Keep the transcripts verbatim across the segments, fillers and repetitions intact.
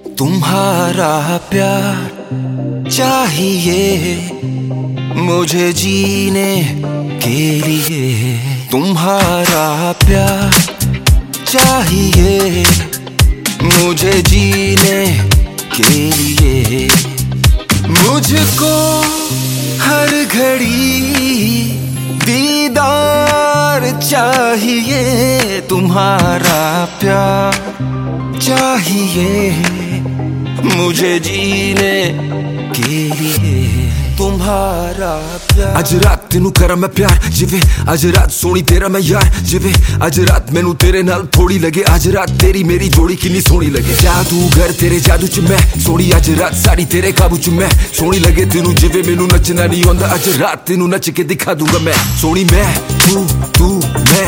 तुम्हारा प्यार चाहिए मुझे जीने के लिए, तुम्हारा प्यार चाहिए मुझे जीने के लिए। मुझको हर घड़ी दीदार चाहिए, तुम्हारा प्यार चाहिए मुझे जीने के लिए, तुम्हारा प्यार। अज रात तेनू करा मैं प्यार जिवे, अज रात सोनी तेरा मैं यार जिवे, अज रात मैनू तेरे नाल थोड़ी लगे, अज रात तेरी मेरी जोड़ी कितनी सोनी लगे। जादूगर तेरे जादू च मैं सोनी, अज रात सारी तेरे काबू च मैं सोनी लगे तेनू जिवे मैनू नचना नहीं आंदा, अज रात तेनू नच के दिखा दूंगा मैं सोनी। मैं तू तू मैं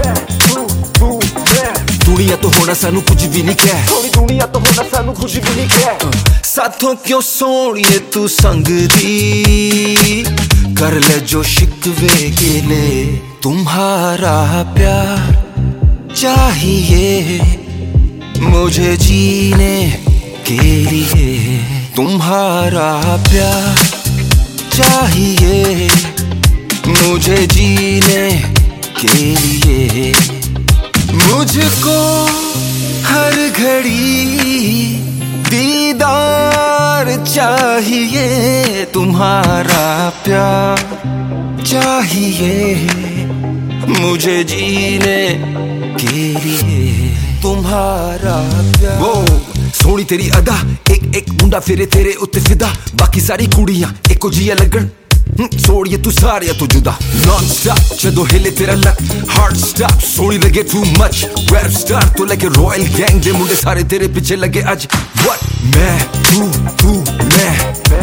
दुनिया तो होना सानू कुछ भी नहीं कह, दुनिया तो होना सानू कुछ भी नहीं कह। साथों क्यों सोनिए तू संग दी, कर ले जो शिकवे गिले, तुम्हारा प्यार चाहिए मुझे जीने के लिए, तुम्हारा प्यार चाहिए मुझे जीने के लिए। मुझको हर घड़ी दीदार चाहिए, तुम्हारा प्यार चाहिए मुझे जीने के लिए, तुम्हारा प्यार। वो सोनी तेरी अदा, एक एक मुंडा फिरे तेरे उत्ते फिदा, बाकी सारी कुड़ियां एको जिया लगन सोड़िए तू सारिया तो जुदा। नॉन स्टॉप जदों हिले तेरा लक, हार्ट स्टॉप सोनी लगे टू मच, रैप स्टार तो लगे रॉयल गैंग दे मुंडे सारे तेरे पीछे लगे आज। व्हाट मैं तू तू मैं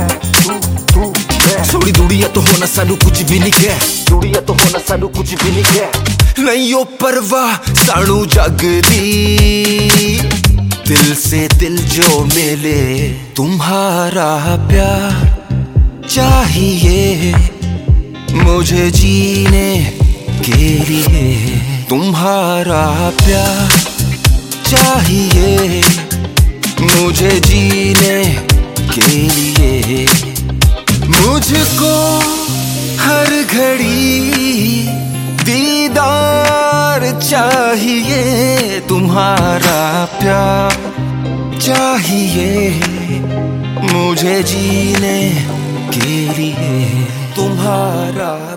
सोनी दुनिया तो होना सानू कुछ भी नहीं कह, दुनिया तो होना सानू कुछ भी नहीं कह। नहीं ओ परवाह सानू जग दी, दिल से दिल जो मिले, तुम्हारा प्यार चाहिए मुझे जीने के लिए, तुम्हारा प्यार चाहिए मुझे जीने के लिए। मुझको हर घड़ी दीदार चाहिए, तुम्हारा प्यार चाहिए मुझे जीने के लिए, तुम्हारा